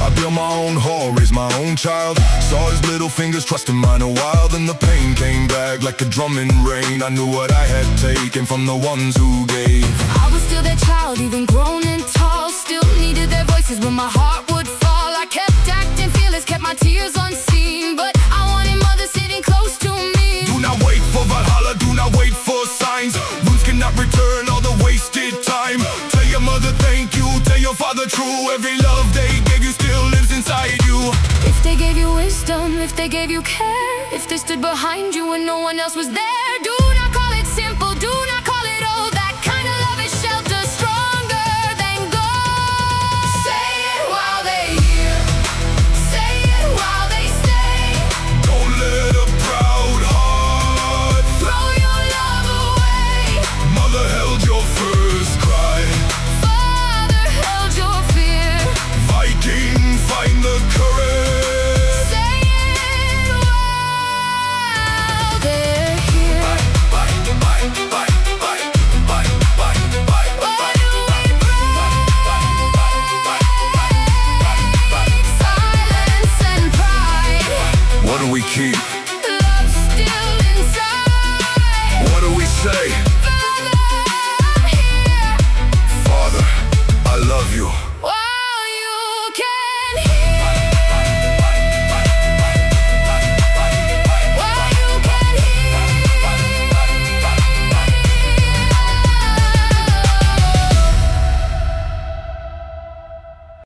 I built my own home, raised my own child. Saw his little fingers trusting mine a while. Then the pain came back like a drumming rain. I knew what I had taken from the ones who gave. I was still that child, even grown and tall. Still needed their voices when my heart would fall. I kept acting fearless, kept my tears unseen, but I wanted mother sitting close to me. Do not wait for Valhalla, do not wait for signs. Wounds cannot return all the wasted time. Tell your mother thank you, tell your father true. Every love they gave you still lives inside you. If they gave you wisdom, if they gave you care, if they stood behind you when no one else was there,